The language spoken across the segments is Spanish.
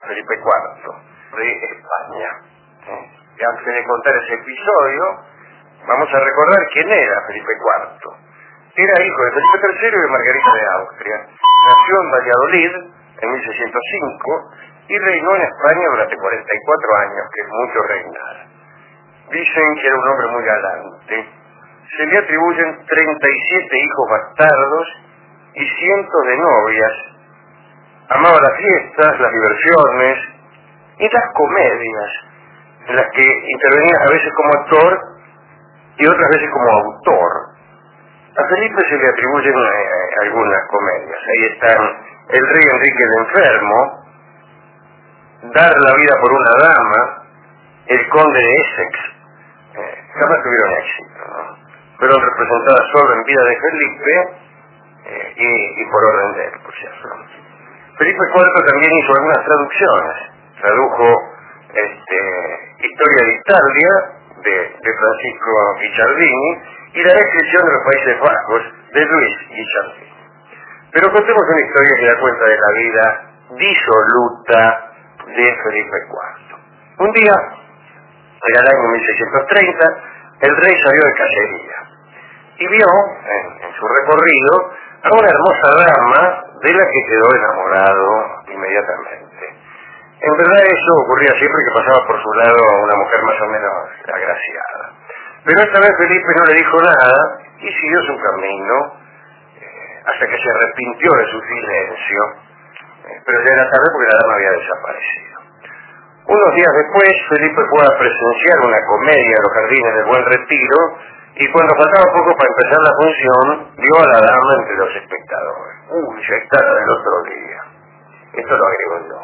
Felipe IV, de España. Y antes de contar ese episodio, vamos a recordar quién era Felipe IV. Era hijo de Felipe III y de Margarita de Austria. Nació en Valladolid en 1605 y reinó en España durante 44 años, que es mucho reinar. Dicen que era un hombre muy galante. Se le atribuyen 37 hijos bastardos y cientos de novias. Amaba las fiestas, las diversiones y las comedias, en las que intervenía a veces como actor y otras veces como autor. A Felipe se le atribuyen algunas comedias. Ahí están El rey Enrique el Enfermo, Dar la vida por una dama, El conde de Essex. Jamás tuvieron éxito, ¿no? Fueron representadas solo en vida de Felipe y por orden de él, por cierto. Felipe IV también hizo algunas traducciones. Tradujo Historia de Italia de Francisco Guicciardini y La descripción de los Países Bajos de Luis Guicciardini. Pero contemos una historia que da cuenta de la vida disoluta de Felipe IV. Un día, era el año 1630, el rey salió de cacería y vio en su recorrido a una hermosa dama de la que quedó enamorado inmediatamente. En verdad eso ocurría siempre que pasaba por su lado una mujer más o menos agraciada. Pero esta vez Felipe no le dijo nada y siguió su camino hasta que se arrepintió de su silencio. Pero ya era tarde porque la dama había desaparecido. Unos días después, Felipe fue a presenciar una comedia en los jardines del Buen Retiro y cuando faltaba poco para empezar la función, vio a la dama entre los espectadores. Ya está la del otro día. Esto lo agrego yo.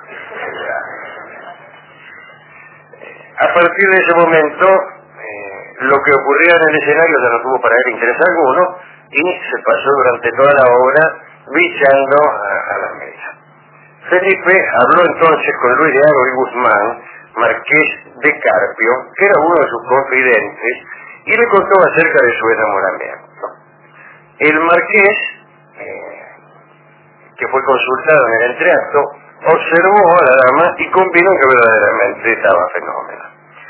A partir de ese momento, lo que ocurría en el escenario ya no tuvo para él interés alguno y se pasó durante toda la obra bichando a la mesa. Felipe habló entonces con Luis de Haro y Guzmán, marqués de Carpio, que era uno de sus confidentes, y le contó acerca de su enamoramiento. El marqués, que fue consultado en el entreacto, observó a la dama y convino que verdaderamente estaba fenómena.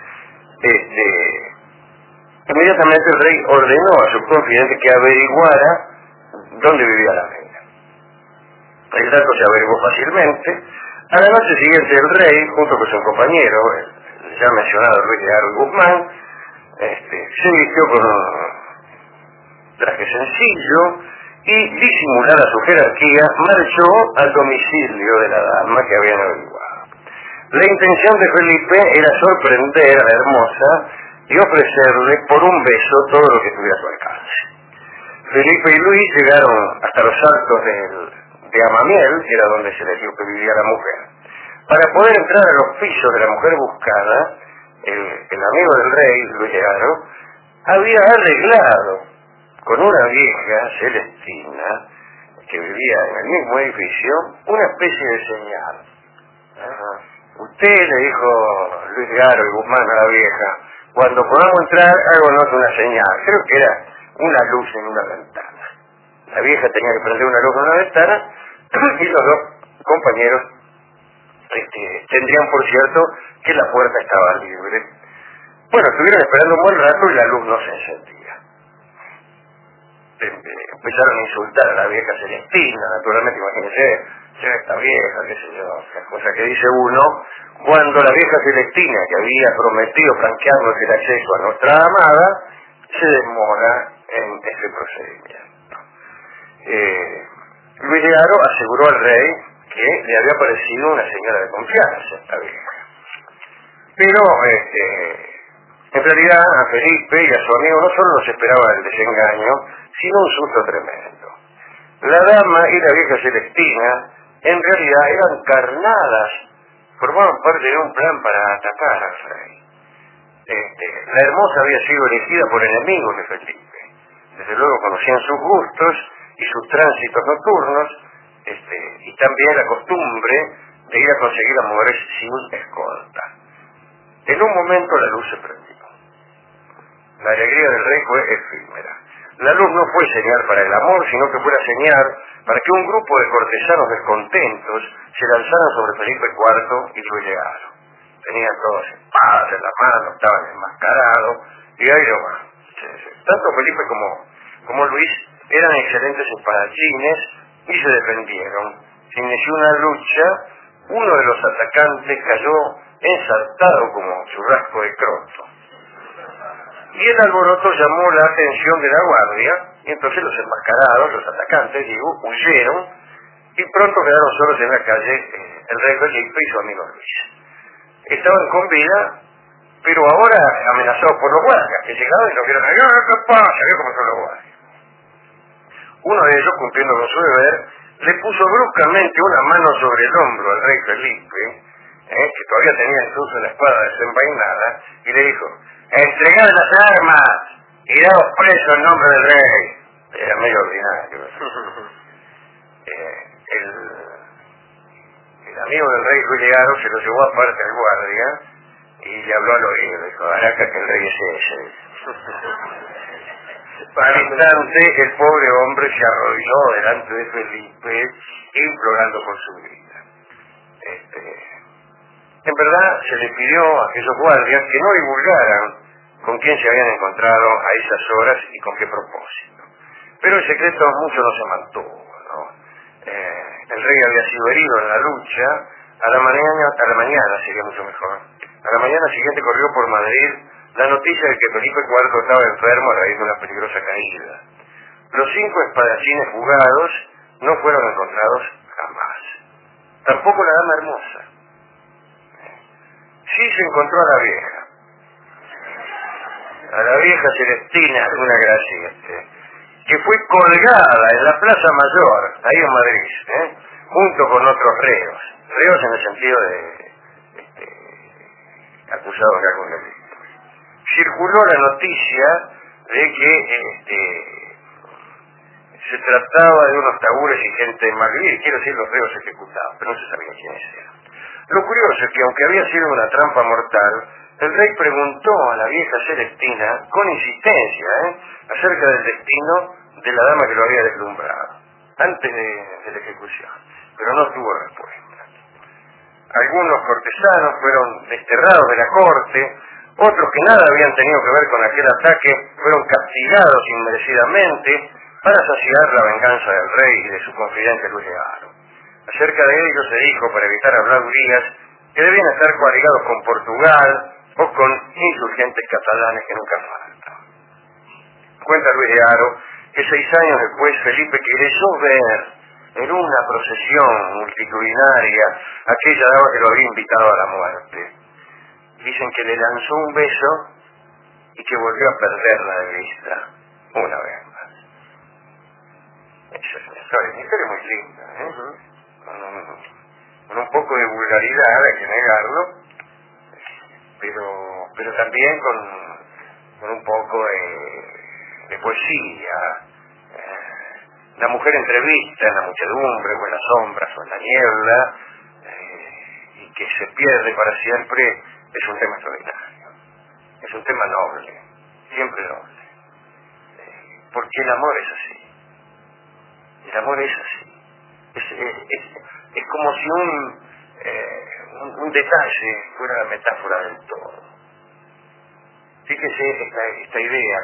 Inmediatamente el rey ordenó a su confidente que averiguara dónde vivía la reina. El dato se averiguó fácilmente. A la noche siguiente el rey, junto con su compañero, el ya mencionado Luis de Haro y Guzmán, se vistió con un traje sencillo y, disimulada su jerarquía, marchó al domicilio de la dama que habían averiguado. La intención de Felipe era sorprender a la hermosa y ofrecerle por un beso todo lo que estuviera a su alcance. Felipe y Luis llegaron hasta los altos de Amamiel, que era donde se les dijo que vivía la mujer. Para poder entrar a los pisos de la mujer buscada, el amigo del rey, Luis de Haro, había arreglado con una vieja celestina que vivía en el mismo edificio una especie de señal. Usted, le dijo Luis de Haro y Guzmán a la vieja, cuando podamos entrar, háganos una señal. Creo que era una luz en una ventana. La vieja tenía que prender una luz en una ventana y los dos compañeros tendrían por cierto que la puerta estaba libre. Bueno, estuvieron esperando un buen rato y la luz no se encendía. Empezaron a insultar a la vieja Celestina, naturalmente, imagínense, esta vieja, qué sé yo, las cosas que dice uno, cuando la vieja Celestina, que había prometido franquearnos el acceso a nuestra amada, se demora en ese procedimiento. Luis de Haro aseguró al rey que le había parecido una señora de confianza esta vieja. Pero en realidad a Felipe y a su amigo no solo los esperaba el desengaño, sino un susto tremendo. La dama y la vieja Celestina en realidad eran carnadas, formaban parte de un plan para atacar al rey. La hermosa había sido elegida por enemigos de Felipe. Desde luego conocían sus gustos y sus tránsitos nocturnos, y también la costumbre de ir a conseguir a mujeres sin escolta. En un momento la luz se prendió. La alegría del rey fue efímera. La luz no fue señal para el amor, sino que fue la señal para que un grupo de cortesanos descontentos se lanzaran sobre Felipe IV y Luis de Haro. Tenían todas espadas en la mano, estaban enmascarados, y ahí nomás. Tanto Felipe como Luis eran excelentes espadachines y se defendieron. Se inició una lucha, uno de los atacantes cayó ensartado como churrasco de croto. Y el alboroto llamó la atención de la guardia, y entonces los enmascarados, los atacantes, huyeron, y pronto quedaron solos en la calle el rey Felipe y su amigo Luis. Estaban con vida, pero ahora amenazados por los guardias, que llegaban y los vieron, ¿qué pasa? ¿Qué cómo son los guardias? Uno de ellos, cumpliendo con su deber, le puso bruscamente una mano sobre el hombro al rey Felipe, que todavía tenía incluso la espada desenvainada, y le dijo, entregad las armas y daos preso en nombre del rey. Era medio ordinario. El amigo del rey Luis de Haro se lo llevó aparte al guardia y le habló al oído, le dijo, Araca, que el rey es ese. Al instante el pobre hombre se arrodilló delante de Felipe implorando por su vida. En verdad se le pidió a aquellos guardias que no divulgaran con quién se habían encontrado a esas horas y con qué propósito. Pero el secreto mucho no se mantuvo, ¿no? El rey había sido herido en la lucha, a la mañana sería mucho mejor. A la mañana siguiente corrió por Madrid la noticia de que Felipe IV estaba enfermo a raíz de una peligrosa caída. Los 5 espadachines fugados no fueron encontrados jamás. Tampoco la dama hermosa. Sí se encontró a la vieja Celestina, una gracia, que fue colgada en la Plaza Mayor, ahí en Madrid, junto con otros reos en el sentido de acusados de algún delito. Circuló la noticia de que se trataba de unos tabures y gente malvivida, quiero decir los reos ejecutados, pero no se sabía quiénes eran. Lo curioso es que aunque había sido una trampa mortal, el rey preguntó a la vieja Celestina, con insistencia, acerca del destino de la dama que lo había deslumbrado, antes de la ejecución, pero no tuvo respuesta. Algunos cortesanos fueron desterrados de la corte, otros que nada habían tenido que ver con aquel ataque fueron castigados inmerecidamente para saciar la venganza del rey y de su confidente Luis de Haro. Acerca de ellos se dijo, para evitar habladurías, que debían estar coaligados con Portugal o con insurgentes catalanes que nunca faltan. Cuenta Luis de Haro que 6 años después Felipe creyó ver en una procesión multitudinaria aquella dama que lo había invitado a la muerte. Dicen que le lanzó un beso y que volvió a perderla de vista una vez más. Esa es una historia muy linda, con un poco de vulgaridad, hay que negarlo, pero también con un poco de poesía. La mujer entrevista en la muchedumbre o en las sombras o en la niebla, y que se pierde para siempre, es un tema extraordinario, es un tema noble, siempre noble, porque el amor es así, el amor es así, es como si un detalle fuera la metáfora del todo. Fíjese esta idea,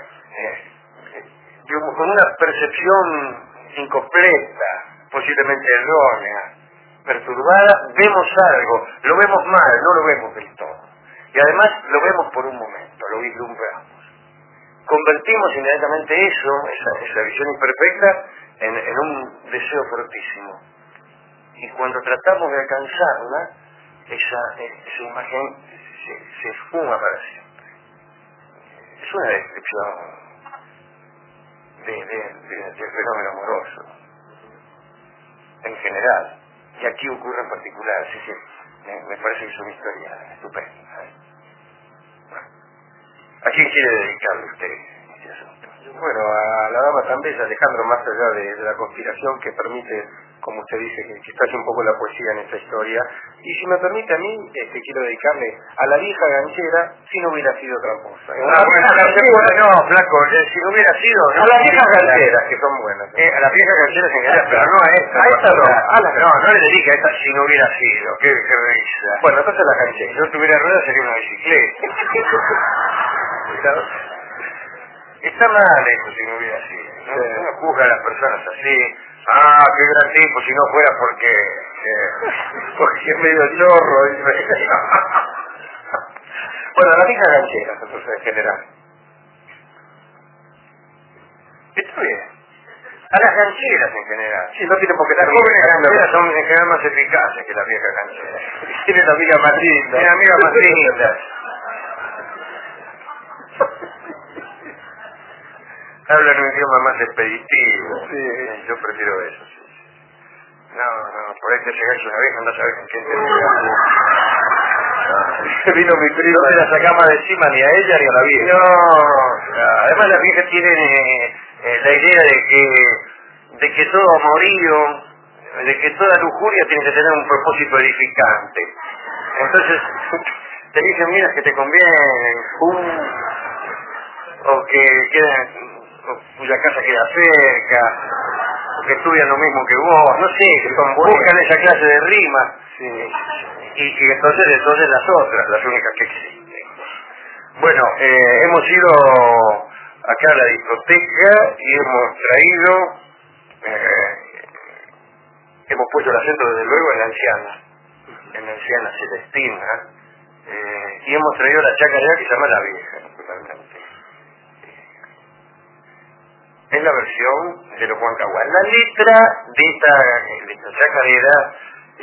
con una percepción incompleta, posiblemente errónea, perturbada, vemos algo, lo vemos mal, no lo vemos del todo. Y además lo vemos por un momento, lo vislumbramos. Convertimos inmediatamente esa visión imperfecta, en un deseo fortísimo. Y cuando tratamos de alcanzarla, esa imagen se esfuma para siempre. Es una descripción del fenómeno amoroso en general, y aquí ocurre en particular, así que me parece que es una historia estupenda. Bueno, ¿a quién quiere dedicarle usted este asunto? Bueno, a la dama tan bella, Alejandro, más allá de la conspiración que permite como usted dice, que está un poco la poesía en esta historia. Y si me permite a mí, quiero dedicarle a la vieja ganchera si no hubiera sido tramposa. No, flaco, si no hubiera sido... A las viejas gancheras, que son buenas. A las viejas gancheras en general, pero no a esta. A esta no. No le dedique a esta si no hubiera sido. Qué risa. Bueno, entonces la ganchera. Si yo tuviera ruedas sería una bicicleta. Está mal eso si no hubiera sido. No juzga a las personas así. Ah, qué gran tipo, si no fuera porque es medio chorro. Bueno, las viejas gancheras, entonces, en general. Está bien. A las gancheras en general. Sí, no tiene por qué Las estar jóvenes gancheras son en general más eficaces que las viejas gancheras. Tienen amigas más lindas. Tienen amigas más lindas. Hablan un idioma más expeditivo. Sí. Yo prefiero eso. Sí. No, por ahí te llegas una vieja, no sabes con quién te Vino mi primo. No te la sacamos de encima ni a ella ni a la vieja. No, además las viejas tienen la idea de que todo amorío, de que toda lujuria tiene que tener un propósito edificante. Entonces, te dicen, mira, que te conviene, o que cuya casa queda cerca, o que estudian lo mismo que vos, no sé, que buscan esa clase de rimas. Sí. Y entonces las otras, las únicas que existen. Bueno, hemos ido acá a la discoteca y hemos puesto el acento desde luego en la anciana Celestina, y hemos traído la chacarera que se llama La Vieja, naturalmente. Es la versión de los Huancahuas. La letra de esta chacarera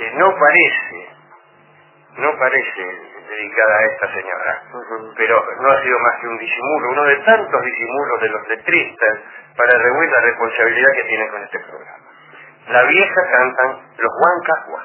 no parece dedicada a esta señora, pero no ha sido más que un disimulo, uno de tantos disimulos de los letristas para rehuir la responsabilidad que tienen con este programa. La Vieja cantan los Huancahuas.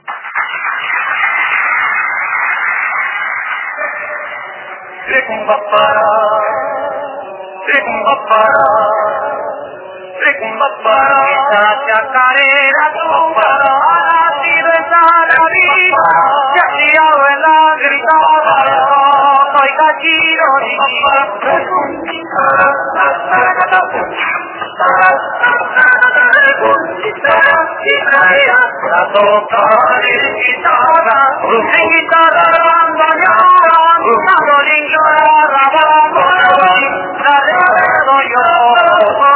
Esta chacarera ha sido esa la vida que ha tirado en la gritada, soy la tocar en guitarra abandonaron, dando niño la dejo yo.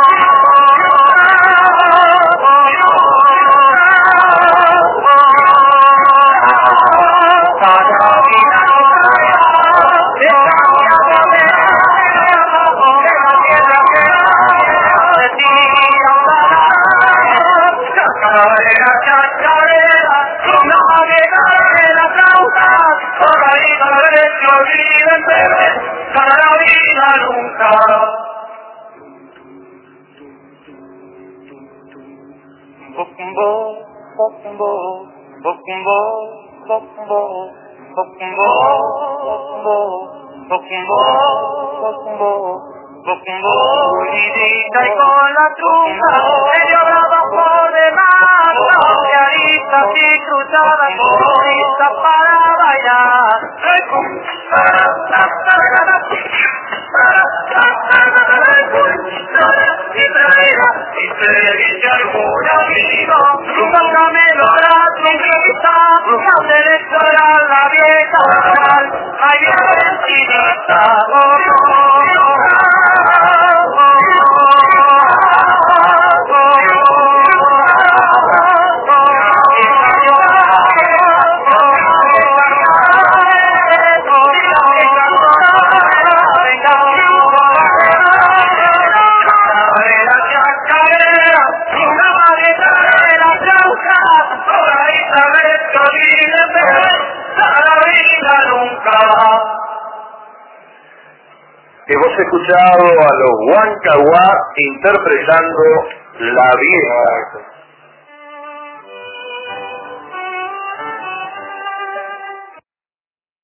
Y con la trunca medio brava por demás, socialistas y cruzadas listas para bailar. Y te dice alguna amigo, pásame los brazos, no te dejará la vieja, ahí viene chinita. Hemos escuchado a los Huancahuas interpretando La Vieja.